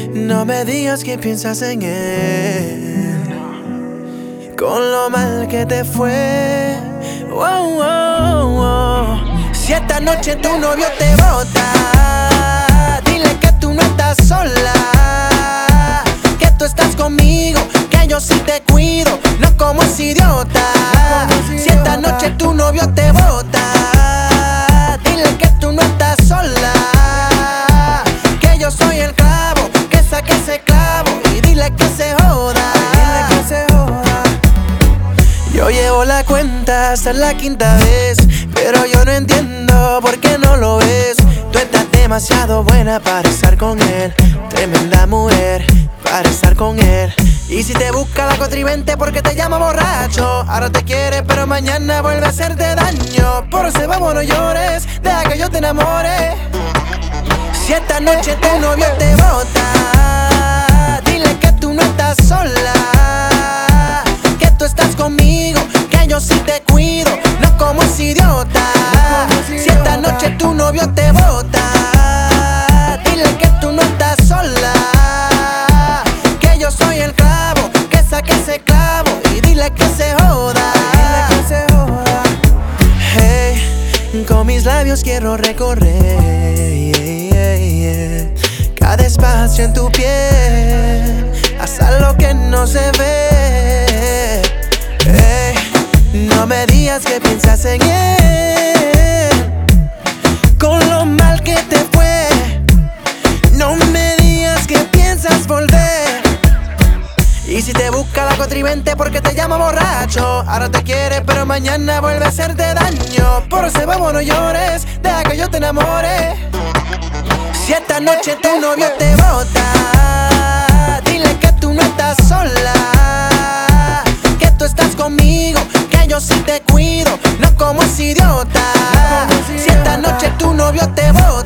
No me digas que piensas en él, con lo mal que te fue. Oh, oh, oh. Si esta noche tu novio te bota, dile que tú no estás sola, que tú estás conmigo, que yo sí te cuido, no como ese idiota. Si esta noche tu novio te bota, dile que tú no estás sola, que yo soy el clavo, que saque ese clavo y dile que se joda. Yo llevo la cuenta hasta la quinta vez, pero yo no entiendo por qué no lo ves. Tú estás demasiado buena para estar con él, tremenda mujer para estar con él. Y si te busca la contrivente porque te llama borracho, ahora te quiere pero mañana vuelve a hacerte daño. Por eso vamos, no llores, deja que yo te enamore. Si esta noche tu novio te bota, dile que tú no estás sola, que tú estás conmigo, que yo sí te cuido, no como ese idiota. Si esta noche tu novio te bota, dile que tú no estás sola, que yo soy el clavo, que saque ese clavo y dile que se joda. Hey, con mis labios quiero recorrer cada espacio en tu piel, hasta lo que no se ve. Hey, no me digas que piensas en él, con lo mal que te fue. No me digas que piensas volver. Y si te busca la contrivente porque te llama borracho, ahora te quiere pero mañana vuelve a hacerte daño. Por eso vamos, no llores, deja que yo te enamore. Si esta noche tu novio te bota, dile que tú no estás sola, que tú estás conmigo, que yo sí te cuido, no como ese idiota. Si esta noche tu novio te bota,